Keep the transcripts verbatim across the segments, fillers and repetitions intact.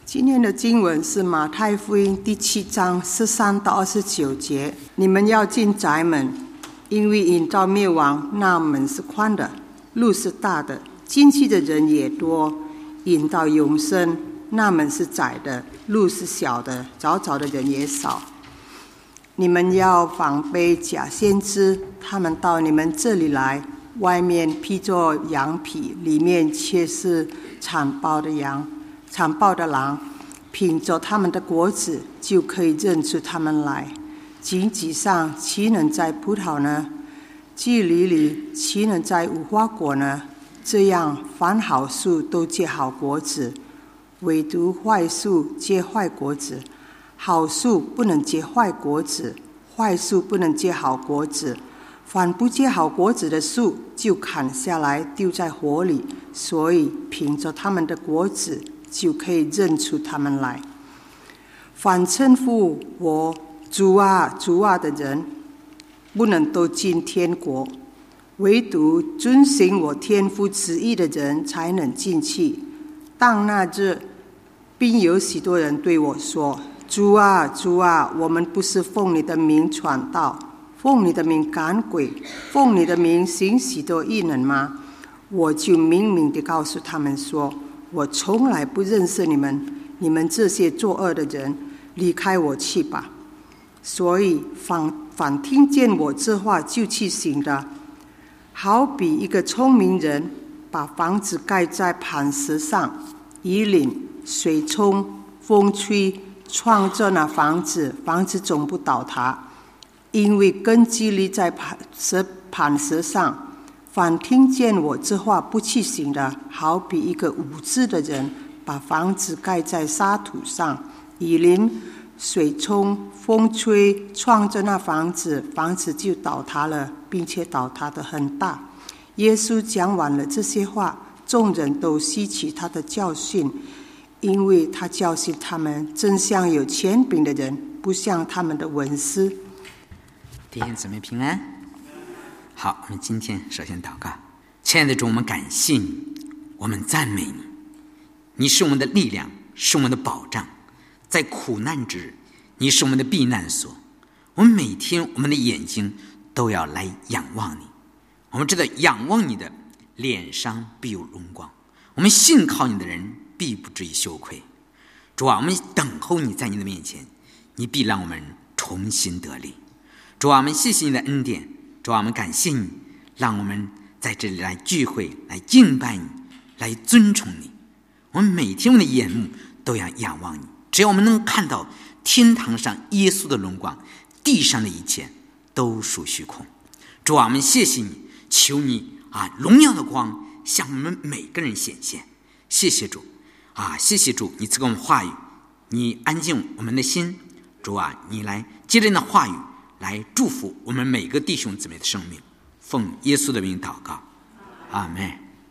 今天的经文是马太福音第七章十三到二十九节。你们要进窄门，因为引到灭亡那门是宽的，路是大的，进去的人也多；引到永生那门是窄的，路是小的，找找的人也少。你们要防备假先知，他们到你们这里来，外面披着羊皮，里面却是残暴的羊。残暴的狼，凭着他们的果子就可以认出他们来。荆棘上岂能摘葡萄呢？距离里岂能摘无花果呢？这样，凡好树都结好果子，唯独坏树结坏果子。好树不能结坏果子，坏树不能结好果子。凡不结好果子的树，就砍下来丢在火里。所以，凭着他们的果子就可以认出他们来。凡称呼我主啊主啊的人，不能都进天国，唯独遵行我天父旨意的人才能进去。当那日，并有许多人对我说：主啊主啊，我们不是奉你的名传道，奉你的名赶鬼，奉你的名行许多异能吗？我就明明地告诉他们说：我从来不认识你们，你们这些作恶的人，离开我去吧。所以反反听见我这话就去行的，好比一个聪明人把房子盖在磐石上，雨淋、水冲、风吹，撞着那房子，房子总不倒塌，因为根基立在磐石磐石上。反听见我这话不去行的，好比一个无知的人把房子盖在沙土上，雨淋、水冲、风吹，撞着那房子，房子就倒塌了，并且倒塌得很大。耶稣讲完了这些话，众人都吸取他的教训，因为他教训他们真像有权柄的人，不像他们的文士。 弟兄姊妹平安。好，我们今天首先祷告。亲爱的主，我们感谢你，我们赞美你，你是我们的力量，是我们的保障，在苦难之日，你是我们的避难所。我们每天我们的眼睛都要来仰望你，我们知道仰望你的脸上必有荣光，我们信靠你的人必不至于羞愧。主啊，我们等候你在你的面前，你必让我们重新得力。主啊，我们谢谢你的恩典。主啊，我们感谢你，让我们在这里来聚会，来敬拜你，来尊崇你。我们每天我们的眼目都要仰望你，只要我们能看到天堂上耶稣的荣光，地上的一切都属虚空。主啊，我们谢谢你，求你啊，荣耀的光向我们每个人显现。谢谢主啊，谢谢主，你赐给我们话语，你安静我们的心。主啊，你来接着你的话语来祝福我们每个弟兄姊妹的生命，奉耶稣的名祷告，阿们。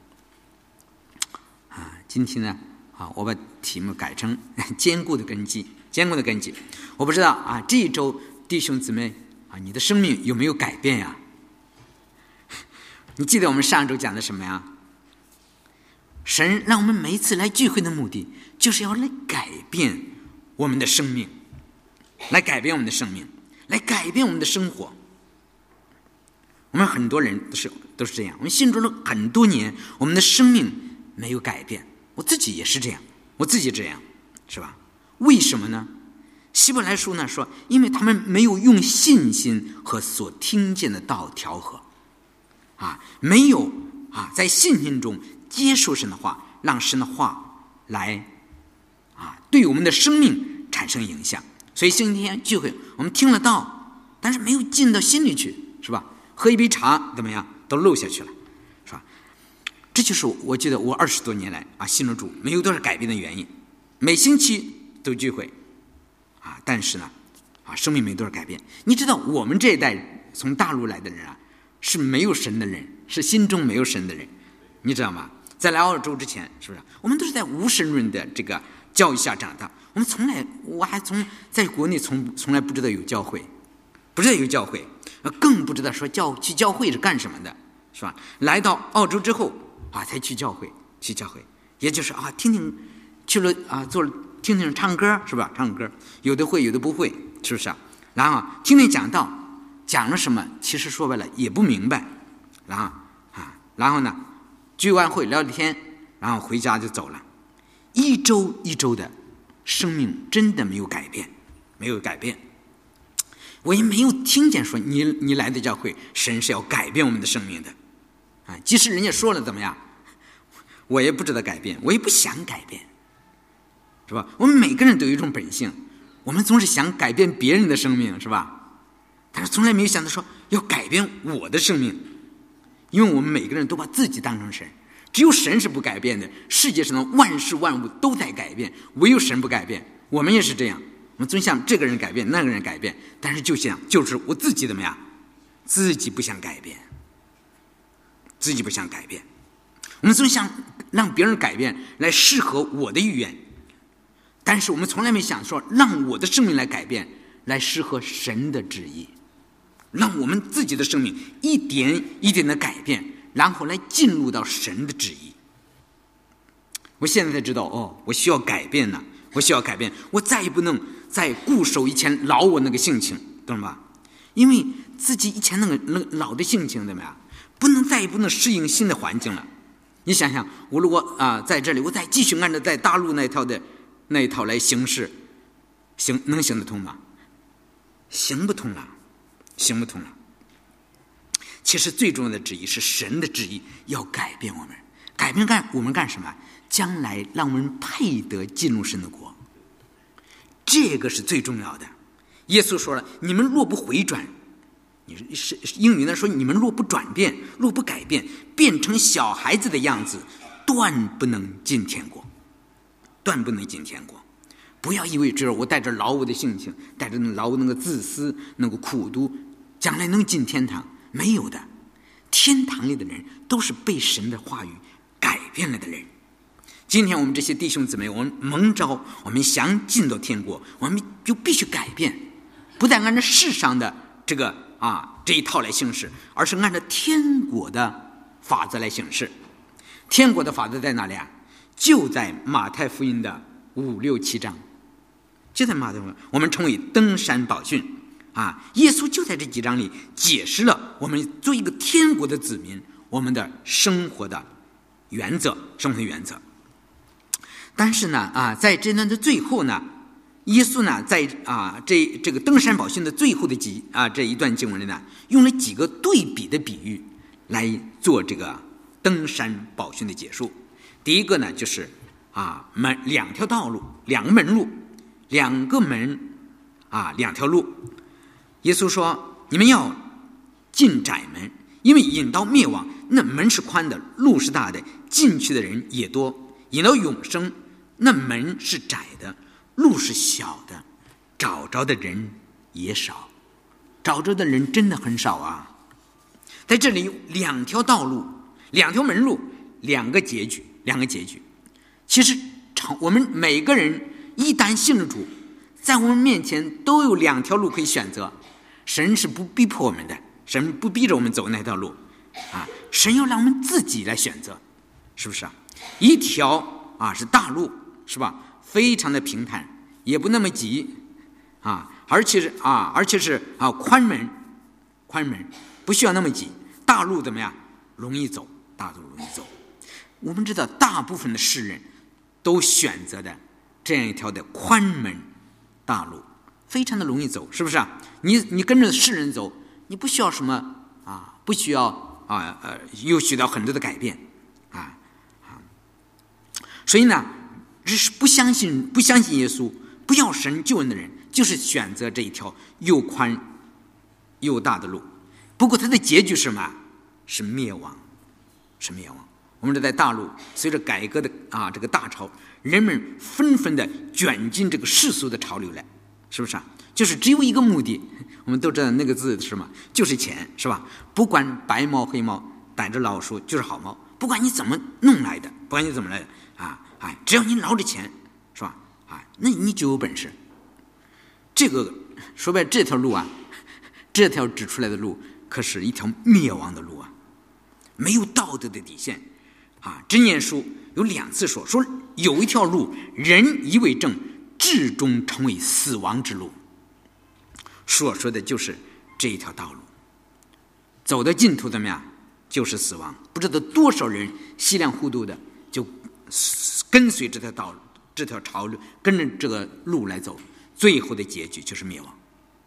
啊，今天呢，啊，我把题目改成坚固的根基，坚固的根基。我不知道啊，这一周弟兄姊妹啊，你的生命有没有改变呀？你记得我们上周讲的什么呀？神让我们每一次来聚会的目的，就是要来改变我们的生命，来改变我们的生命。来改变我们的生活。我们很多人都是都是这样，我们信主了很多年，我们的生命没有改变。我自己也是这样，我自己这样，是吧？为什么呢？希伯来书呢说，因为他们没有用信心和所听见的道调和，啊，没有啊，在信心中接受神的话，让神的话来啊，对我们的生命产生影响。所以今天聚会我们听了道，但是没有进到心里去，是吧？喝一杯茶怎么样都漏下去了，是吧？这就是我觉得我二十多年来啊信了主没有多少改变的原因。每星期都聚会啊，但是呢啊生命没多少改变。你知道我们这一代从大陆来的人啊，是没有神的人，是心中没有神的人，你知道吗？在来澳洲之前，是不是我们都是在无神论的这个教育下长大？我们从来，我还从在国内从从来不知道有教会，不知道有教会，更不知道说教去教会是干什么的，是吧？来到澳洲之后啊，才去教会，去教会，也就是啊，听听去了啊，做了听听唱歌，是吧？唱歌，有的会，有的不会，是不是啊？然后听听讲道，讲了什么，其实说白了也不明白。然后啊，然后呢，聚完会聊聊天，然后回家就走了。一周一周的，生命真的没有改变，没有改变。我也没有听见说你你来的教会，神是要改变我们的生命的。啊，即使人家说了怎么样，我也不知道改变，我也不想改变，是吧？我们每个人都有一种本性，我们总是想改变别人的生命，是吧？但是从来没有想到说要改变我的生命，因为我们每个人都把自己当成神，只有神是不改变的，世界上的万事万物都在改变，唯有神不改变。我们也是这样，我们总想这个人改变，那个人改变，但是就想就是我自己怎么样，自己不想改变，自己不想改变。我们总想让别人改变来适合我的意愿，但是我们从来没想说让我的生命来改变来适合神的旨意，让我们自己的生命一点一点的改变，然后来进入到神的旨意。我现在才知道，哦，我需要改变呢，我需要改变，我再也不能再固守以前老我那个性情，懂了吧？因为自己以前那个那个老的性情怎么样，不能再也不能适应新的环境了。你想想，我如果啊、呃、在这里，我再继续按照在大陆那一套的那一套来行事，行能行得通吗？行不通了，行不通了。其实最重要的旨意是神的旨意，要改变我们，改变干我们干什么？将来让我们配得进入神的国，这个是最重要的。耶稣说了，你们若不回转，你是英语呢说，你们若不转变，若不改变，变成小孩子的样子，断不能进天国，断不能进天国。不要以为只有我带着老我的性情，带着老我那个自私，那个苦毒，将来能进天堂，没有的。天堂里的人都是被神的话语改变了的人。今天我们这些弟兄姊妹，我们蒙召，我们想进到天国，我们就必须改变，不再按照世上的这个啊这一套来行事，而是按照天国的法则来行事。天国的法则在哪里啊？就在马太福音的五六七章，就在马太福音，我们称为登山宝训啊。耶稣就在这几章里解释了我们做一个天国的子民，我们的生活的原则，生活的原则。但是呢，啊，在这段的最后呢，耶稣呢，在啊这这个登山宝训的最后的几啊这一段经文里呢，用了几个对比的比喻来做这个登山宝训的解说。第一个呢，就是啊门两条道路，两个门路，两个门啊两条路。耶稣说，你们要进窄门，因为引到灭亡，那门是宽的，路是大的，进去的人也多；引到永生，那门是窄的，路是小的，找着的人也少。找着的人真的很少啊。在这里有两条道路，两条门路，两个结局，两个结局。其实我们每个人一旦信了主，在我们面前都有两条路可以选择。神是不逼迫我们的，神不逼着我们走那条路啊，神要让我们自己来选择，是不是啊？一条啊是大路，是吧？非常的平坦，也不那么急啊，而且是啊，而且是啊宽门，宽门不需要那么挤。大路怎么样？容易走，大路容易走。我们知道，大部分的世人都选择的这样一条的宽门大路，非常的容易走，是不是啊？你你跟着世人走，你不需要什么啊，不需要啊呃，又需要很多的改变啊啊。所以呢，只是不相信不相信耶稣，不要神救恩的人，就是选择这一条又宽又大的路。不过它的结局是什么？是灭亡，是灭亡。我们这在大陆，随着改革的啊这个大潮，人们纷纷的卷进这个世俗的潮流来，是不是啊？就是只有一个目的，我们都知道那个字是什么，就是钱，是吧？不管白猫黑猫，逮着老鼠就是好猫，不管你怎么弄来的，不管你怎么来的啊，哎，只要你捞着钱，是吧？啊，那你就有本事。这个说白了，这条路啊，这条指出来的路，可是一条灭亡的路啊，没有道德的底线啊。箴言书有两次说，说有一条路，人以为正， 至终成为死亡之路。所说的就是这一条道路，走到尽头怎么样？就是死亡。不知道多少人稀里糊涂的就跟随这条道路、这条潮路，跟着这个路来走，最后的结局就是灭亡。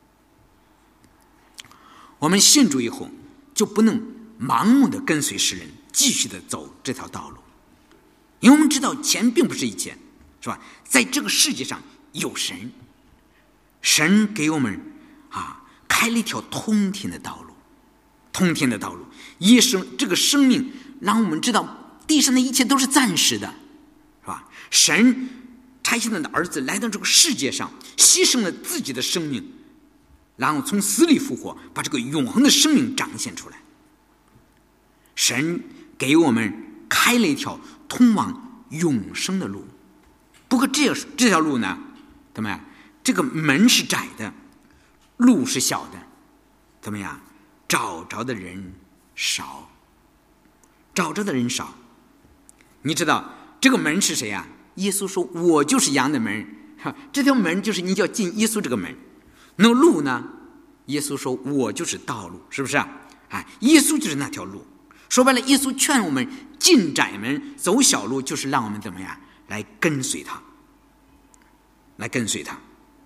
我们信主以后，就不能盲目的跟随世人，继续的走这条道路，因为我们知道钱并不是一切，是吧？在这个世界上有神，神给我们啊开了一条通天的道路，通天的道路。一生这个生命让我们知道地上的一切都是暂时的，是吧？神差遣他的儿子来到这个世界上，牺牲了自己的生命，然后从死里复活，把这个永恒的生命展现出来。神给我们开了一条通往永生的路，不过这这条路呢，怎么样？这个门是窄的，路是小的，怎么样？找着的人少，找着的人少。你知道这个门是谁呀、啊？耶稣说：“我就是羊的门。”这条门就是你要进耶稣这个门。那路呢？耶稣说：“我就是道路，是不是啊？”哎，耶稣就是那条路。说白了，耶稣劝我们进窄门，走小路，就是让我们怎么样来跟随他，来跟随他。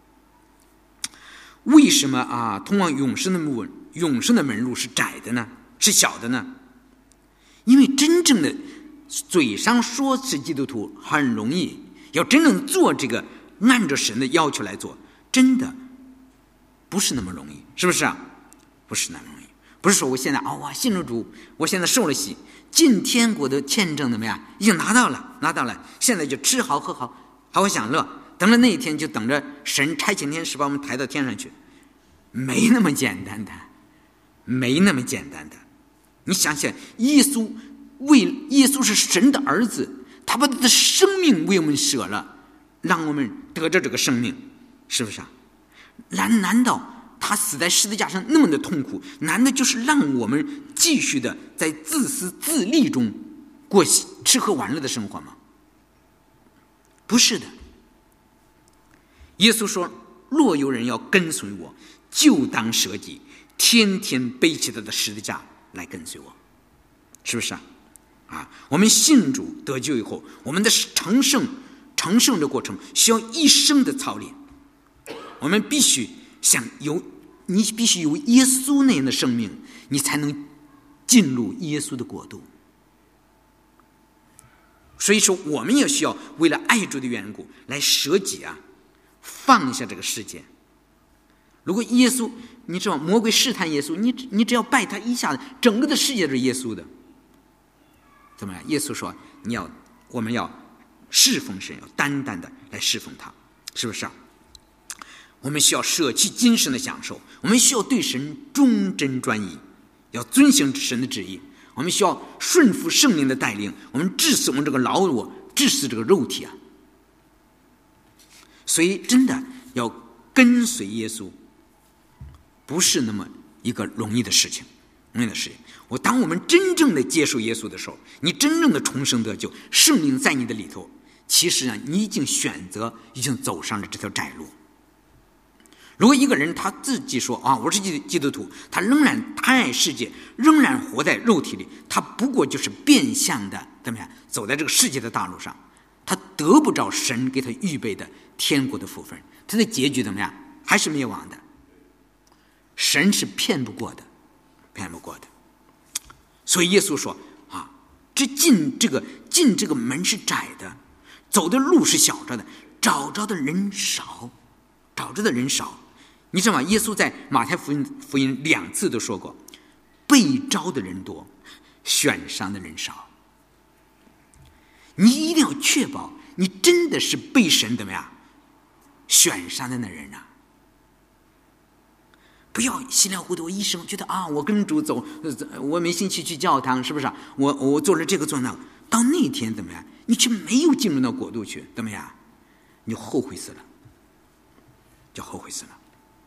为什么啊？通往永生的路，永生的门路是窄的呢？是小的呢？因为真正的嘴上说是基督徒很容易，要真正做这个按照神的要求来做，真的不是那么容易，是不是啊？不是那么容易。不是说我现在哦，我信了主，我现在受了洗，进天国的签证怎么样？已经拿到了，拿到了，现在就吃好喝好，好好享乐。等着那一天，就等着神差遣天使把我们抬到天上去。没那么简单的，没那么简单的。你想想，耶稣为耶稣是神的儿子，他把他的生命为我们舍了，让我们得着这个生命，是不是啊？难难道他死在十字架上那么的痛苦，难道就是让我们继续的在自私自利中过吃喝玩乐的生活吗？不是的。耶稣说：“若有人要跟随我，就当舍己，天天背起他的十字架来跟随我。”是不是啊？啊，我们信主得救以后，我们的成圣成圣的过程需要一生的操练。我们必须想有，你必须有耶稣那样的生命，你才能进入耶稣的国度。所以说，我们也需要为了爱主的缘故来舍己啊，放下这个世界。如果耶稣，你知道魔鬼试探耶稣，你你只要拜他一下子，整个的世界都是耶稣的。怎么样？耶稣说，你要我们要侍奉神，要单单的来侍奉他，是不是啊？我们需要舍弃今生的享受，我们需要对神忠贞专一，要遵行神的旨意。我们需要顺服圣灵的带领，我们治死我们这个老我，治死这个肉体啊。所以真的要跟随耶稣，不是那么一个容易的事情，容易的事情。我当我们真正的接受耶稣的时候，你真正的重生得救，圣灵在你的里头，其实呢，你已经选择，已经走上了这条窄路。如果一个人他自己说啊，我是基督徒，他仍然贪爱世界，仍然活在肉体里，他不过就是变相的怎么样走在这个世界的大路上，他得不着神给他预备的天国的福分，他的结局怎么样？还是灭亡的。神是骗不过的，骗不过的。所以耶稣说啊，这进这个进这个门是窄的，走的路是小着的，找着的人少，找着的人少。你知道吗？耶稣在马太福音福音两次都说过，被招的人多，选上的人少。你一定要确保你真的是被神怎么样选上的那人啊！不要稀里糊涂一生觉得啊，我跟主走，我没兴趣去教堂，是不是？我我做了这个做那个，到那天怎么样？你却没有进入到国度去，怎么样？你就后悔死了，就后悔死了。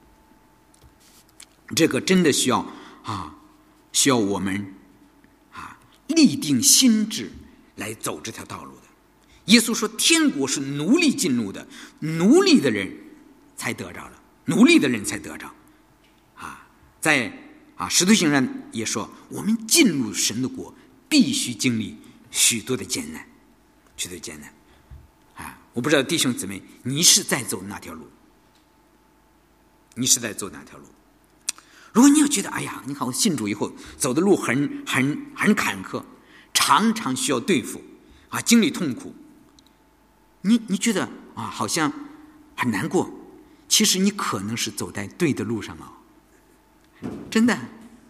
这个真的需要啊，需要我们啊立定心志来走这条道路的。 耶稣说天国是奴隶进入的，奴隶的人才得着了，奴隶的人才得着啊。在啊使徒行传也说，我们进入神的国必须经历许多的艰难，许多的艰难啊！我不知道弟兄姊妹，你是在走哪条路？你是在走哪条路？如果你要觉得，哎呀，你看我信主以后走的路很很很坎坷，常常需要对付啊，经历痛苦，你你觉得啊，好像很难过。其实你可能是走在对的路上了，真的，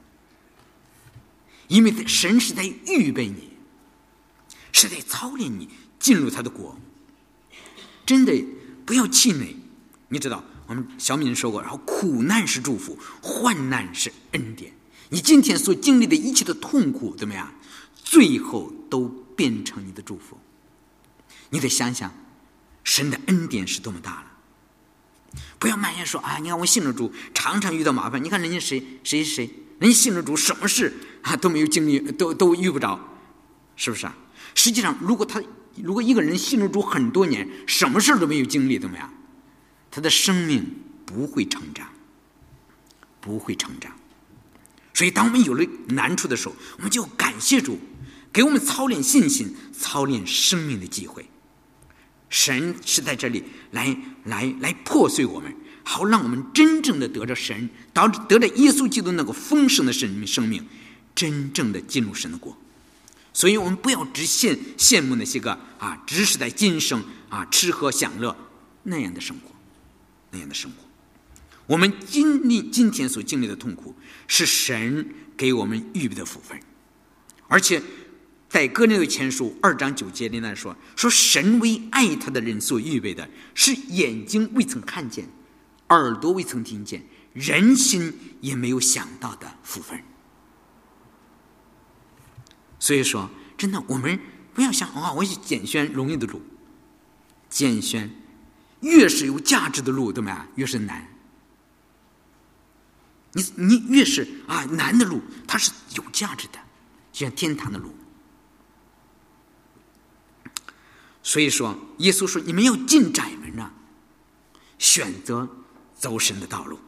因为神是在预备你，是在操练你进入他的国。真的不要气馁，你知道。我们小敏说过，然后苦难是祝福，患难是恩典。你今天所经历的一切的痛苦怎么样？最后都变成你的祝福。你得想想，神的恩典是多么大了。不要埋怨说啊，你看我信了主，常常遇到麻烦。你看人家谁谁谁，人家信了主，什么事啊都没有经历，都都遇不着，是不是啊？实际上，如果他如果一个人信了主很多年，什么事都没有经历，怎么样？他的生命不会成长，不会成长。所以当我们有了难处的时候，我们就感谢主给我们操练信心、操练生命的机会。神是在这里来来来破碎我们，好让我们真正的得着神，得得着耶稣基督那个丰盛的生命，生命真正的进入神的国。所以我们不要只羡羡慕那些个啊，只是在今生啊吃喝享乐那样的生活。那样的生活，我们经历今天所经历的痛苦，是神给我们预备的福分。而且在哥林多前书二章九节里那说，说神为爱他的人所预备的，是眼睛未曾看见，耳朵未曾听见，人心也没有想到的福分。所以说，真的，我们不要想啊，我去拣选容易的路，拣选。越是有价值的路，怎么样？越是难。你你越是啊难的路，它是有价值的，就像天堂的路。所以说，耶稣说：“你们要进窄门啊，选择走神的道路。”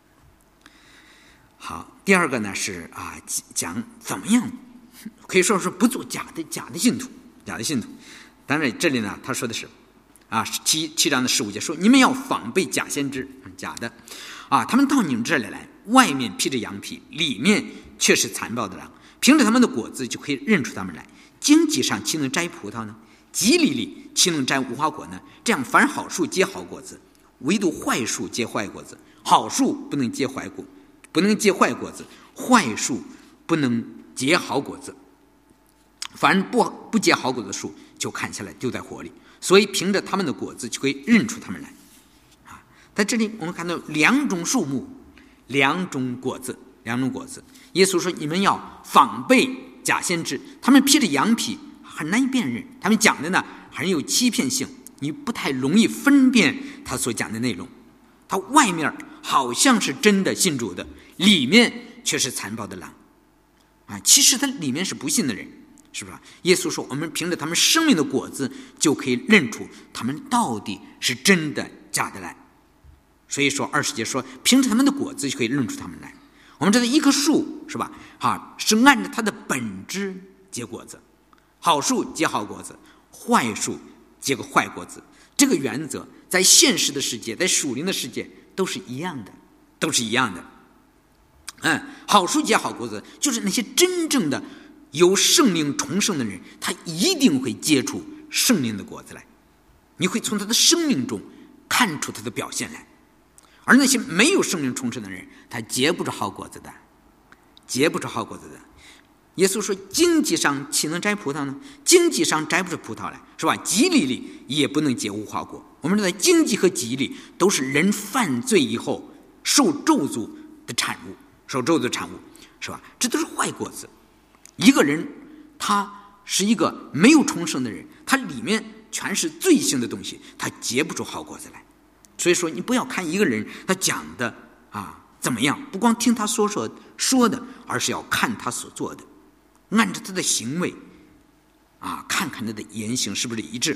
好，第二个呢是啊讲怎么样，可以说是不做假的假的信徒，假的信徒。当然，这里呢他说的是。啊，七七章的十五节说：“你们要防备假先知，假的，啊，他们到你们这里来，外面披着羊皮，里面却是残暴的狼。凭着他们的果子就可以认出他们来。荆棘上岂能摘葡萄呢？棘里里岂能摘无花果呢？这样，凡好树结好果子，唯独坏树结坏果子。好树不能结坏果，不能结坏果子；坏树不能结好果子。凡不不结好果子的树，就砍下来丢在火里。”所以凭着他们的果子就可以认出他们来啊！在这里我们看到两种树木，两种果子，两种果子。耶稣说：“你们要防备假先知，他们披着羊皮，很难以辨认。他们讲的呢，很有欺骗性，你不太容易分辨他所讲的内容。他外面好像是真的信主的，里面却是残暴的狼啊！其实他里面是不信的人。”是不是？耶稣说，我们凭着他们生命的果子，就可以认出他们到底是真的假的来。所以说，二十节说，凭着他们的果子就可以认出他们来。我们知道一棵树是吧？啊，是按照它的本质结果子，好树结好果子，坏树结个坏果子。这个原则在现实的世界，在属灵的世界都是一样的，都是一样的。嗯，好树结好果子，就是那些真正的。有圣灵重生的人，他一定会结出圣灵的果子来，你会从他的生命中看出他的表现来。而那些没有圣灵重生的人，他结不出好果子的，结不出好果子的。耶稣说：“荆棘上岂能摘葡萄呢？荆棘上摘不出葡萄来，是吧？棘里里也不能结无花果。”我们知道，荆棘和棘里都是人犯罪以后受咒诅的产物，受咒诅的产物，是吧？这都是坏果子。一个人他是一个没有重生的人，他里面全是罪性的东西，他结不出好果子来。所以说你不要看一个人他讲的啊怎么样，不光听他说说说的，而是要看他所做的，按照他的行为啊，看看他的言行是不是一致。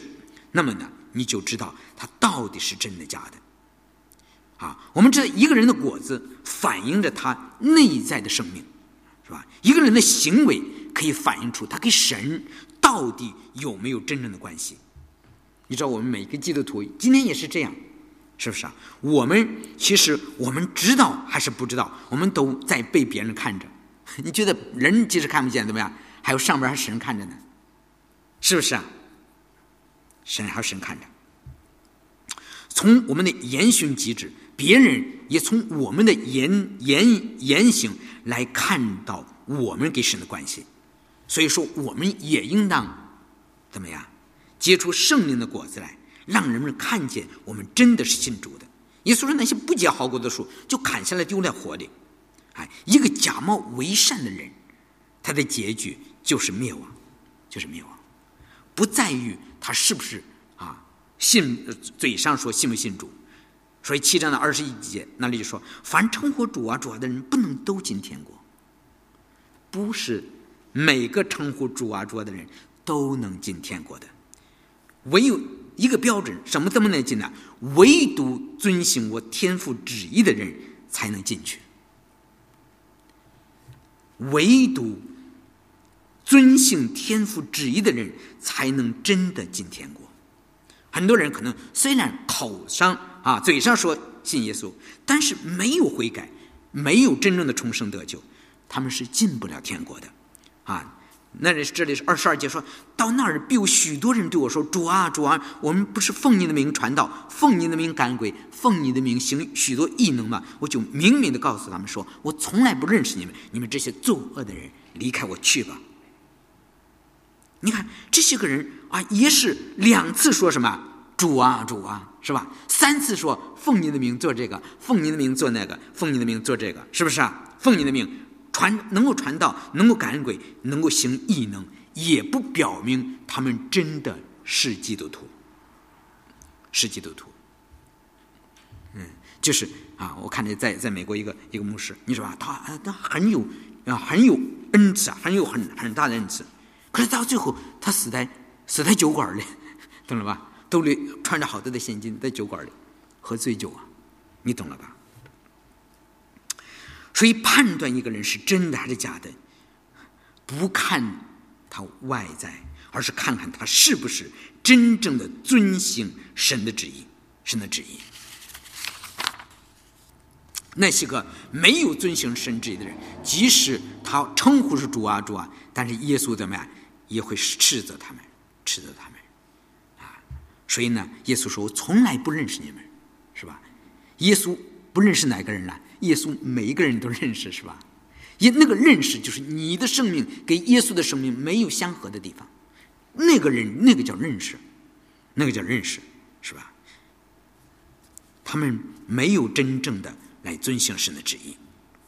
那么呢，你就知道它到底是真的假的。啊，我们知道一个人的果子反映着他内在的生命，是吧？一个人的行为可以反映出他跟神到底有没有真正的关系。你知道我们每个基督徒今天也是这样，是不是啊？我们其实我们知道还是不知道，我们都在被别人看着。你觉得人即使看不见怎么样，还有上边还神看着呢，是不是啊？神还有神看着。从我们的言行举止，别人也从我们的言言言行来看到我们跟神的关系。所以说我们也应当怎么样结出圣灵的果子来，让人们看见我们真的是信主的。耶稣说那些不结好果子的树就砍下来丢在火里。哎，一个假冒为善的人，他的结局就是灭亡，就是灭亡，不在于他是不是啊信，嘴上说信不信主。所以七章的二十一节那里就说，凡称呼主啊主啊的人不能都进天国。不是每个称呼主啊主啊的人都能进天国的，唯有一个标准，什么怎么能进呢？唯独遵行我天父旨意的人才能进去，唯独遵行天父旨意的人才能真的进天国。很多人可能虽然口上啊嘴上说信耶稣，但是没有悔改，没有真正的重生得救，他们是进不了天国的啊。那这里是二十二节说，到那儿必有许多人对我说，主啊主啊，我们不是奉你的名传道，奉你的名赶鬼，奉你的名行许多异能吗？我就明明的告诉他们说，我从来不认识你们，你们这些作恶的人，离开我去吧。你看这些个人啊，也是两次说什么主啊主啊，是吧？三次说奉你的名做这个，奉你的名做那个，奉你的名做这个，是不是啊？奉你的名传，能够传道，能够赶鬼，能够行异能，也不表明他们真的是基督徒，是基督徒。嗯，就是啊，我看见在在美国一个一个牧师，你说吧，他他很有啊很有恩赐啊，很有很很大的恩赐，可是到最后他死在死在酒馆里，懂了吧？兜里穿着好多的现金，在酒馆里喝醉酒啊，你懂了吧？所以判断一个人是真的还是假的，不看他外在，而是看看他是不是真正的遵行神的旨意。神的旨意，那些个没有遵行神旨意的人，即使他称呼是主啊主啊，但是耶稣怎么样也会斥责他们，斥责他们啊。所以呢，耶稣说我从来不认识你们，是吧？耶稣不认识哪个人了？耶稣每一个人都认识，是吧？也那个认识就是你的生命跟耶稣的生命没有相合的地方，那个人那个叫认识，那个叫认识，是吧？他们没有真正的来遵行神的旨意。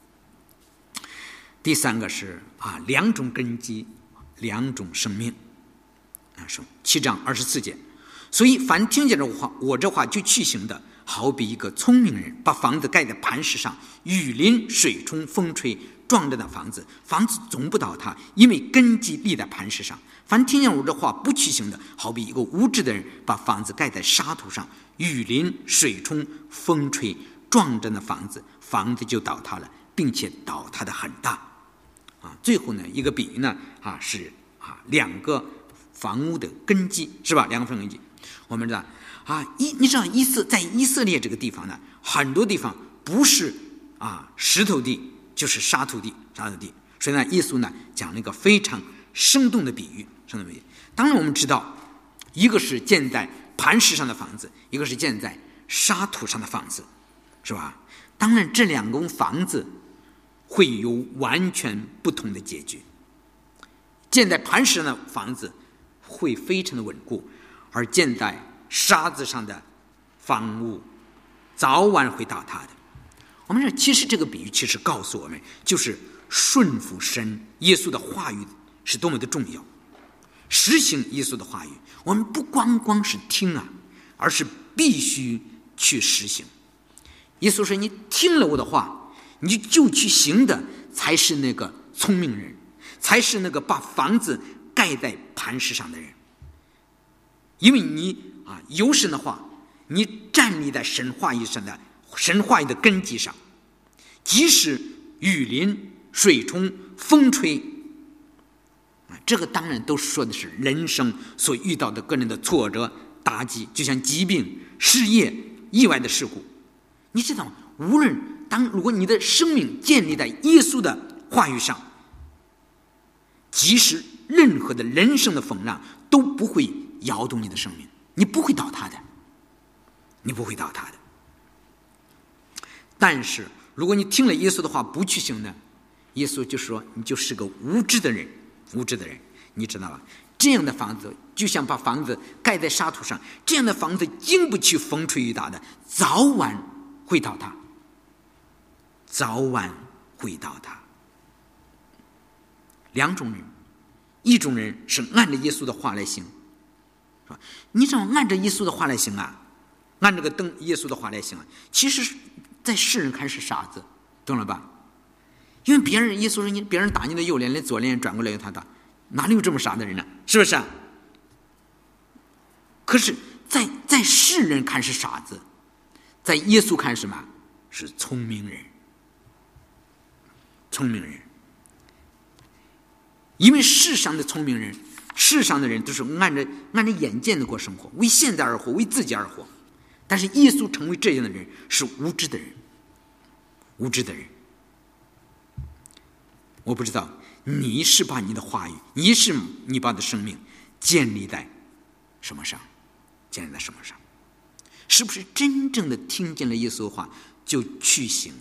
第三个是啊，两种根基，两种生命啊，说七章二十四节，所以凡听见这话，我这话就去行的，好比一个聪明人把房子盖在磐石上，雨淋水冲风吹，撞着那房子，房子总不倒塌，因为根基立在磐石上。凡听见我这话不去行的，好比一个无知的人把房子盖在沙土上，雨淋水冲风吹，撞着那房子，房子就倒塌了，并且倒塌的很大啊。最后呢，一个比喻呢啊是啊两个房屋的根基，是吧？两个房屋根基，我们知道啊，一你知道以色在以色列这个地方呢，很多地方不是啊石头地，就是沙土地，沙土地。所以呢，耶稣呢讲了一个非常生动的比喻，生动的比喻。当然我们知道，一个是建在磐石上的房子，一个是建在沙土上的房子，是吧？当然这两个房子会有完全不同的结局。建在磐石上的房子会非常的稳固，而建在沙子上的房屋早晚会倒塌的。我们说其实这个比喻其实告诉我们，就是顺服神耶稣的话语是多么的重要，实行耶稣的话语，我们不光光是听啊，而是必须去实行。耶稣说你听了我的话，你就去行的，才是那个聪明人，才是那个把房子盖在磐石上的人。 因为你啊有神的话，你站立在神话语上的神话语的根基上，即使雨淋、水冲、风吹，这个当然都说的是人生所遇到的个人的挫折、打击，就像疾病、失业、意外的事故。你知道吗？无论当如果你的生命建立在耶稣的话语上，即使任何的人生的风浪都不会摇动你的生命，你不会倒塌的，你不会倒塌的。但是如果你听了耶稣的话不去行呢，耶稣就说你就是个无知的人，无知的人，你知道吧？这样的房子就像把房子盖在沙土上，这样的房子经不起风吹雨打的，早晚会倒塌，早晚会倒塌。两种人，一种人是按着耶稣的话来行，是吧？你知道按着耶稣的话来行啊，按这个登耶稣的话来行啊，其实在世人看是傻子，懂了吧？因为别人耶稣说你别人打你的右脸，连左脸转过来由他打，哪里有这么傻的人呢？是不是啊？可是在在世人看是傻子，在耶稣看什么？是聪明人，聪明人。因为世上的聪明人，世上的人都是按着按着眼见的过生活，为现在而活，为自己而活。但是耶稣成为这样的人是无知的人，无知的人。我不知道你是把你的话语，你是你把你的生命建立在什么上？建立在什么上？是不是真正的听见了耶稣的话就去行？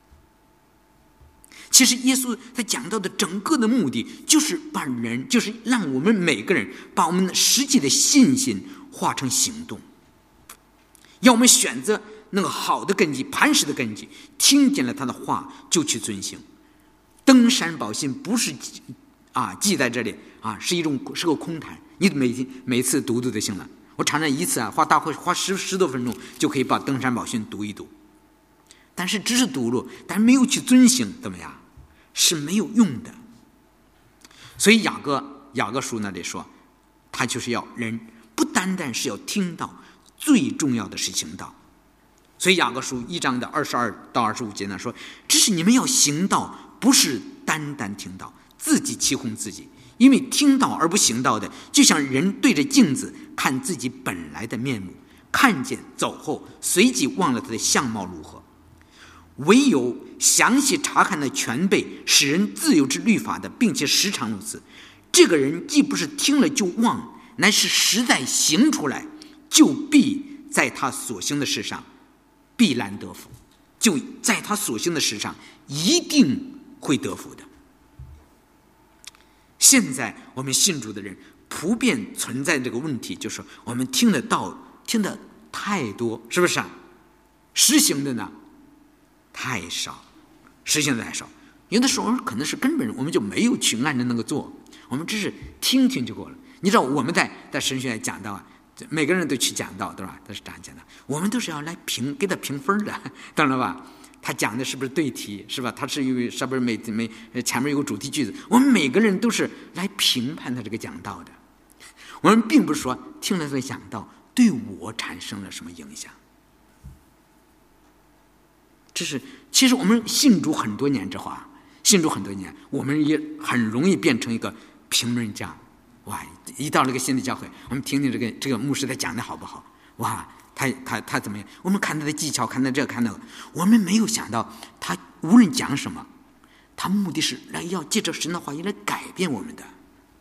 其实耶稣他讲到的整个的目的，就是把人，就是让我们每个人把我们的实际的信心化成行动，要我们选择那个好的根基、磐石的根基，听见了他的话就去遵行。登山宝训不是啊记在这里啊，是一种是个空谈，你每天每次读读就行了。我常常一次啊花大会花十十多分钟就可以把登山宝训读一读，但是只是读了，但是没有去遵行，怎么样？是没有用的。所以雅各雅各书那里说，他就是要人不单单是要听到，最重要的是行道。所以雅各书一章的二十二到二十五节呢说，只是你们要行道，不是单单听到，自己欺哄自己。因为听到而不行道的，就像人对着镜子看自己本来的面目，看见走后，随即忘了他的相貌如何。唯有详细查看的全备，使人自由之律法的，并且时常如此，这个人既不是听了就忘，乃是实在行出来，就必在他所行的事上必然得福，就在他所行的事上一定会得福的。现在我们信主的人普遍存在这个问题，就是我们听得到听得太多，是不是啊？实行的呢太少，实行的太少。有的时候可能是根本我们就没有去按着那个做，我们只是听听就够了。你知道我们在在神学院讲道啊，每个人都去讲道，对吧？都是这样讲的。我们都是要来评给他评分的，懂了吧？他讲的是不是对题，是吧？他是因为是不是每每前面有个主题句子，我们每个人都是来评判他这个讲道的。我们并不是说听了这个讲道对我产生了什么影响。这是其实我们信主很多年之后啊，信主很多年，我们也很容易变成一个评论家。哇，一到了个新的教会，我们听听这个这个牧师他讲的好不好？哇，他他他怎么样？我们看他的技巧，看他这个看那个，我们没有想到他无论讲什么，他目的是来要借着神的话语来改变我们的，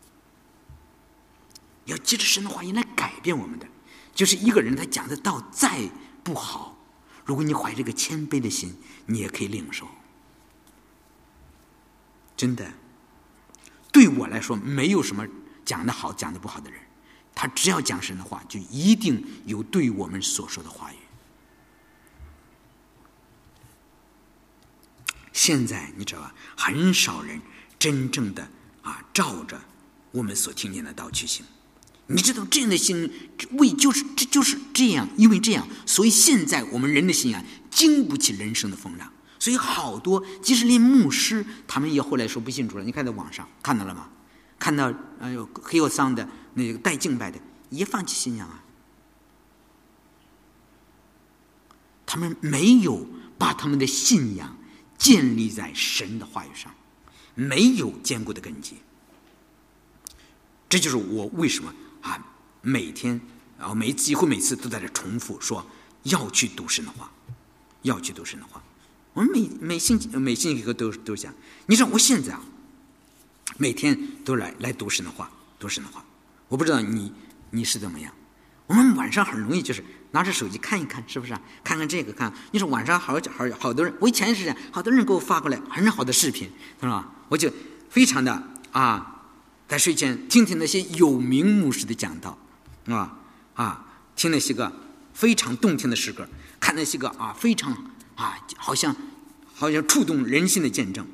要借着神的话语来改变我们的。就是一个人他讲的道再不好，如果你怀着一个谦卑的心，你也可以领受。真的，对我来说，没有什么讲的好讲的不好的人，他只要讲神的话，就一定有对我们所说的话语。现在你知道吧，很少人真正的啊照着我们所听见的道去行。你知道这样的心为就是这就是这样，因为这样，所以现在我们人的心啊，经不起人生的风浪。所以好多，即使连牧师，他们也后来说不信主了。你看在网上看到了吗？看到呃有黑有桑的那个带敬拜的， 也放弃信仰啊。他们没有把他们的信仰建立在神的话语上，没有坚固的根基。这就是我为什么啊每天啊每几乎每次都在这重复说要去读神的话，要去读神的话。我们每每星期每星期课都都讲，你知道我现在啊每天都来来读神的话，读神的话。我不知道你你是怎么样。我们晚上很容易就是拿着手机看一看，是不是啊？看看这个看，你说晚上好好好多人，我以前是这样，好多人给我发过来很好的视频，是吧？我就非常的啊，在睡前听听那些有名牧师的讲道，啊啊，听那些个非常动听的诗歌，看那些个啊非常啊好像好像触动人心的见证。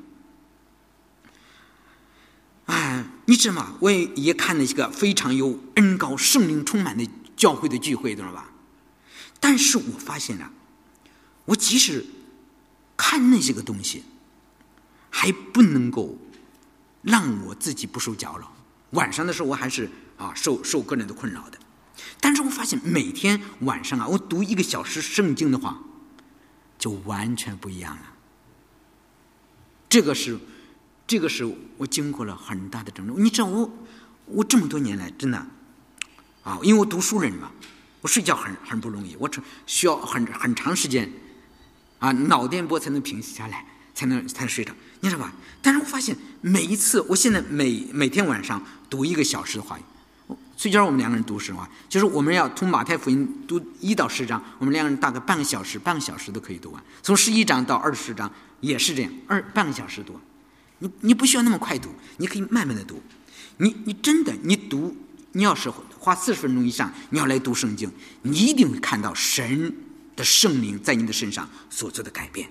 哎，你知道吗？我也也看那些个非常有恩膏圣灵充满的教会的聚会，懂了吧？但是我发现了，我即使看那些个东西，还不能够让我自己不受搅扰。晚上的时候，我还是啊受受个人的困扰的。但是我发现每天晚上啊，我读一个小时圣经的话，就完全不一样了。这个是。这个是我经过了很大的挣扎。你知道我我这么多年来真的啊，因为我读书人嘛，我睡觉很很不容易，我需要很很长时间啊脑电波才能平息下来，才能才能睡着，你知道吧？但是我发现每一次，我现在每每天晚上读一个小时的话语，崔娟我们两个人读神话，就是我们要从马太福音读一到十章，我们两个人大概半个小时，半个小时都可以读完。从十一章到二十章也是这样，二半个小时读完。你你不需要那么快读，你可以慢慢的读。你你真的你读，你要是花四十分钟以上，你要来读圣经，你一定会看到神的圣灵在你的身上所做的改变。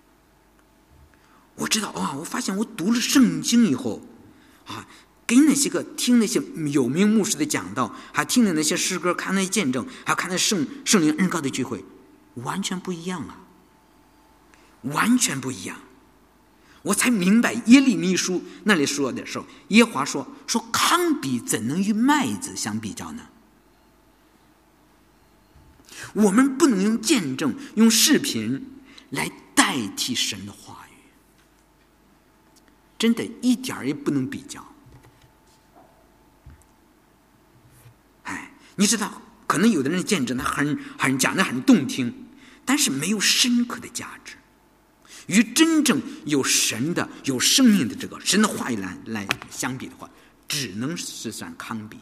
我知道啊、哦，我发现我读了圣经以后啊，给那些个听那些有名牧师的讲道，还听的那些诗歌，看那些见证，还看那圣圣灵恩膏的聚会，完全不一样啊，完全不一样。我才明白耶利米书那里说的时候，耶和华说说糠秕怎能与麦子相比较呢？我们不能用见证用视频来代替神的话语，真的一点也不能比较。哎，你知道可能有的人见证他很很讲的很动听，但是没有深刻的价值，与真正有神的有生命的这个神的话语来来相比的话，只能是算糠秕。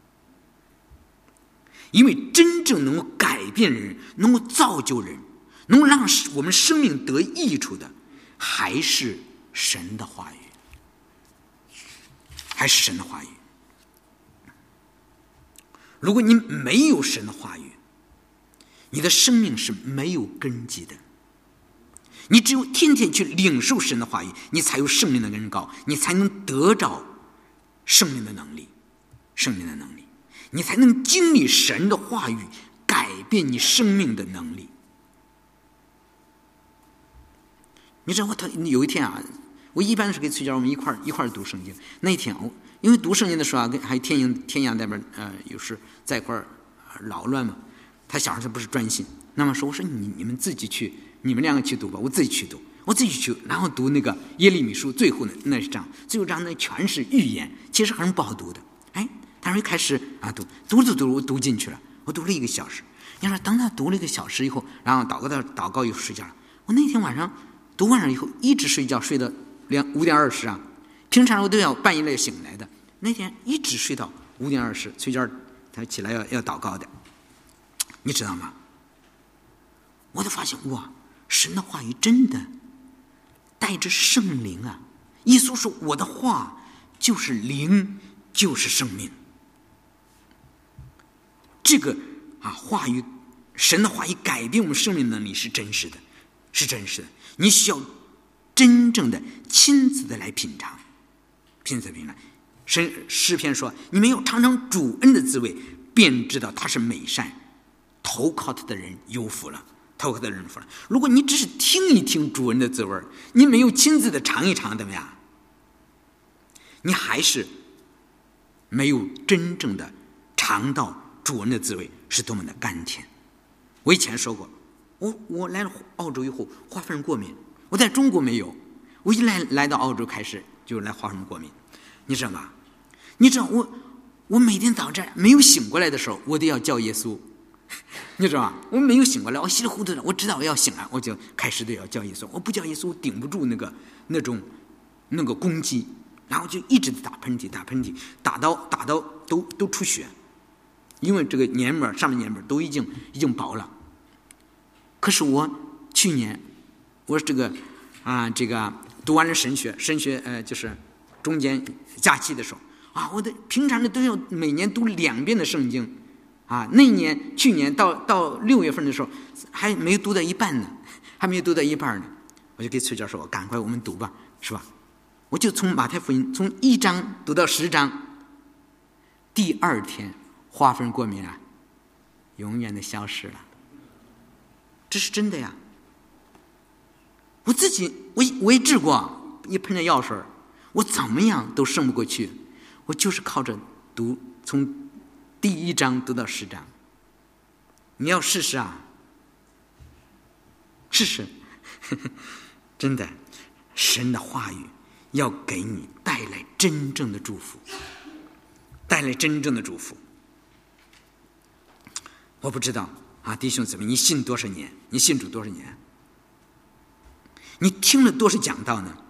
因为真正能够改变人，能够造就人，能够让我们生命得益处的，还是神的话语，还是神的话语。如果你没有神的话语，你的生命是没有根基的。你只有天天去领受神的话语，你才有圣灵的恩膏，你才能得着圣灵的能力，圣灵的能力，你才能经历神的话语改变你生命的能力。你知道我有一天啊，我一般是跟崔教我们一块一块读圣经。那一天我因为读圣经的时候啊，跟还有天阳天阳那边呃有时在一块扰乱嘛，他小时候不是专心，那么说我说你你们自己去。你们两个去读吧，我自己去读，我自己去，然后读那个耶利米书最后的那章，最后章那全是预言，其实很不好读的。哎，但是一开始啊读，读着读着我读进去了，我读了一个小时。你说等他读了一个小时以后，然后祷告到祷告以后睡觉了。我那天晚上读完了以后，一直睡觉，睡到两五点二十啊。平常我都要半夜来醒来的，那天一直睡到五点二十，崔娟他起来要要祷告的，你知道吗？我就发现哇。神的话语真的带着圣灵啊！耶稣说：“我的话就是灵，就是生命。”这个啊，话语，神的话语改变我们生命能力是真实的，是真实的。你需要真正的亲自的来品尝，亲自品尝。神诗篇说：“你们要尝尝主恩的滋味，便知道他是美善，投靠他的人有福了。”投靠的人福了。如果你只是听一听主恩的滋味，你没有亲自的尝一尝，怎么样？你还是没有真正的尝到主恩的滋味是多么的甘甜。我以前说过，我我来了澳洲以后花粉过敏，我在中国没有，我一来来到澳洲开始就来花粉过敏。你知道吗？你知道我我每天早晨没有醒过来的时候，我都要叫耶稣。你知道吗？我没有醒过来，我稀里糊涂的，我知道我要醒了，我就开始都要叫耶稣。我不叫耶稣，我顶不住那个那种那个攻击，然后就一直打喷嚏，打喷嚏，打到打到都都出血，因为这个黏膜上面黏膜都已经已经薄了。可是我去年我这个啊这个读完了神学，神学呃就是中间假期的时候啊，我的平常的都要每年读两遍的圣经。啊，那年去年到到六月份的时候，还没有读到一半呢，还没有读到一半呢，我就给崔教授说：“赶快我们读吧，是吧？”我就从马太福音从一章读到十章，第二天花粉过敏啊，永远的消失了。这是真的呀！我自己我我也治过，一喷着药水，我怎么样都胜不过去，我就是靠着读从。第一章读到十章，你要试试啊，试试，真的，神的话语要给你带来真正的祝福，带来真正的祝福。我不知道啊，弟兄姊妹，你信多少年？你信主多少年？你听了多少讲道呢？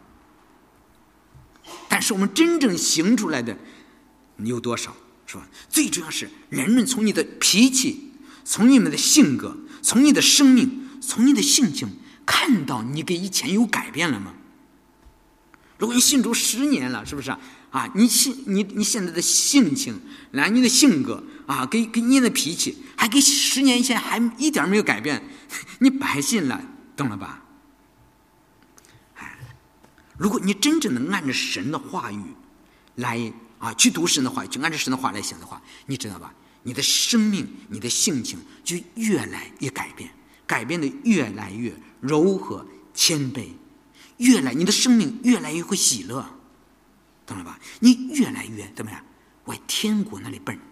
但是我们真正行出来的有多少？是吧？最主要是人们从你的脾气，从你们的性格，从你的生命，从你的性情，看到你跟以前有改变了吗？如果你信主十年了，是不是啊？啊你信你你现在的性情，然后你的性格啊，跟跟你的脾气，还跟十年前还一点没有改变，你白信了，懂了吧？哎，如果你真正能按照神的话语来。啊，去读神的话，就按照神的话来想的话，你知道吧？你的生命、你的性情就越来越改变，改变的越来越柔和、谦卑，越来你的生命越来越会喜乐，懂了吧？你越来越怎么样？往天国那里奔，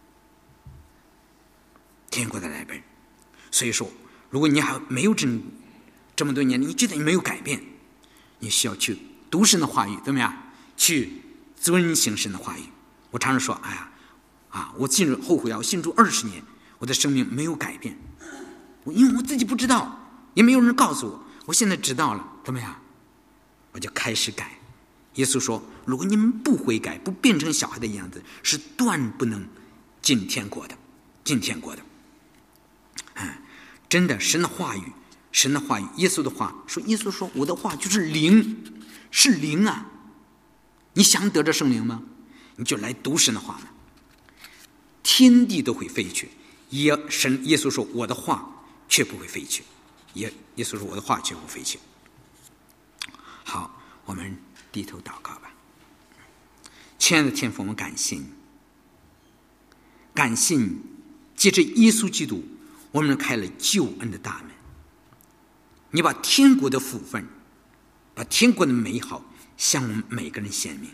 天国那里奔。所以说，如果你还没有这这么多年，你觉得你没有改变，你需要去读神的话语，怎么样？去。遵行神的话语。我常常说，哎呀，啊，我进入后悔啊！我信主二十年，我的生命没有改变，我因为我自己不知道，也没有人告诉我。我现在知道了，怎么样？我就开始改。耶稣说：“如果你们不悔改，不变成小孩的样子，是断不能进天国的，进天国的。”嗯，真的，神的话语，神的话语，耶稣的话说，耶稣说：“我的话就是灵，是灵啊。”你想得着圣灵吗？你就来读神的话了，天地都会废去，耶神耶稣说我的话却不会废去，耶耶稣说我的话却不废去。好，我们低头祷告吧。亲爱的天父，我们感谢你，感谢你借着耶稣基督，我们开了救恩的大门。你把天国的福分，把天国的美好向我们每个人显明。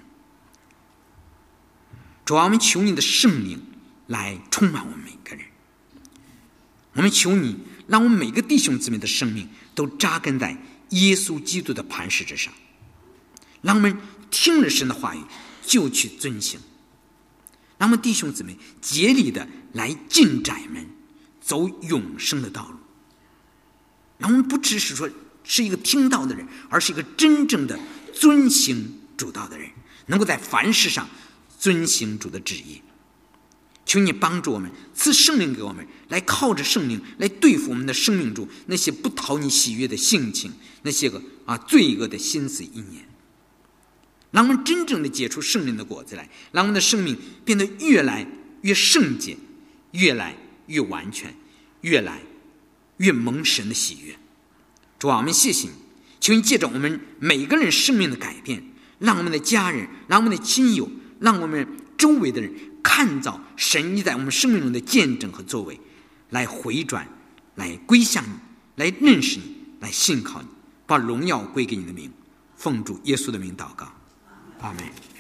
主啊，我们求你的圣灵来充满我们每个人。我们求你让我们每个弟兄姊妹的生命都扎根在耶稣基督的磐石之上，让我们听了神的话语就去遵行，让我们弟兄姊妹竭力的来进窄门，走永生的道路。让我们不只是说是一个听道的人，而是一个真正的遵行主道的人，能够在凡事上遵行主的旨意。求你帮助我们，赐圣灵给我们，来靠着圣灵来对付我们的生命中那些不讨你喜悦的性情，那些个啊罪恶的心思意念，让我们真正的结出圣灵的果子来，让我们的生命变得越来越圣洁，越来越完全，越来越蒙神的喜悦。主啊，我们谢谢你，求你借着我们每个人生命的改变，让我们的家人，让我们的亲友，让我们周围的人看到神你在我们生命中的见证和作为，来回转，来归向你，来认识你，来信靠你，把荣耀归给你的名。奉主耶稣的名祷告，阿们。